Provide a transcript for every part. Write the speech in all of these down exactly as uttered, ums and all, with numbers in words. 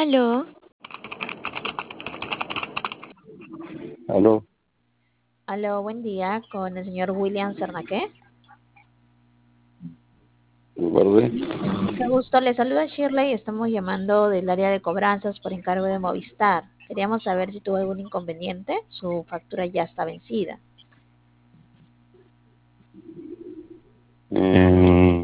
Aló, Aló, Aló, buen día, con el señor William Cernaque. guardé. Mucho gusto, le saluda Shirley, estamos llamando del área de cobranzas por encargo de Movistar. Queríamos saber si tuvo algún inconveniente, su factura ya está vencida. Eh,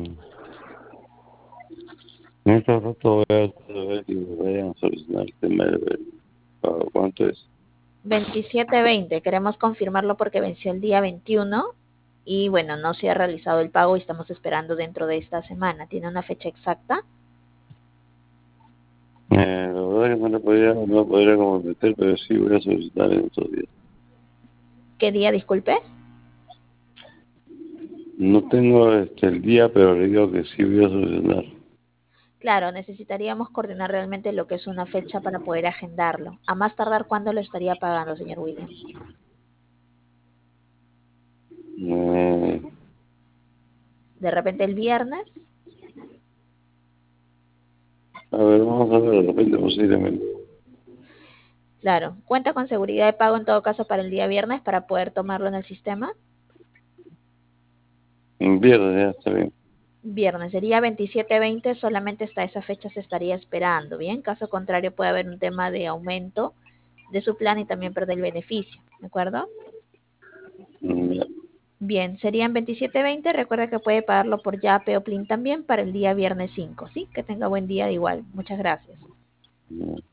en este rato voy a ver que me vayan a solucionar el tema del pago. ¿Cuánto es? veintisiete veinte, queremos confirmarlo porque venció el día veintiuno y bueno, no se ha realizado el pago y estamos esperando dentro de esta semana. ¿Tiene una fecha exacta? Eh, la verdad que no le podría, no podría comprometer, pero sí voy a solicitar en estos días. ¿Qué día, disculpe? No tengo este, el día, pero le digo que sí voy a solucionar. Claro, necesitaríamos coordinar realmente lo que es una fecha para poder agendarlo. A más tardar, ¿cuándo lo estaría pagando, señor William? Eh, ¿De repente el viernes? a ver, vamos a ver de repente posiblemente. Claro. ¿Cuenta con seguridad de pago en todo caso para el día viernes para poder tomarlo en el sistema? Un viernes ya está bien. Viernes sería veintisiete veinte, solamente hasta esa fecha se estaría esperando, ¿bien? Caso contrario puede haber un tema de aumento de su plan y también perder el beneficio, ¿de acuerdo? Mm, ya. Bien, serían veintisiete veinte, recuerda que puede pagarlo por Yape o Plin también para el día viernes cinco, ¿sí? Que tenga buen día igual. Muchas gracias. Ya.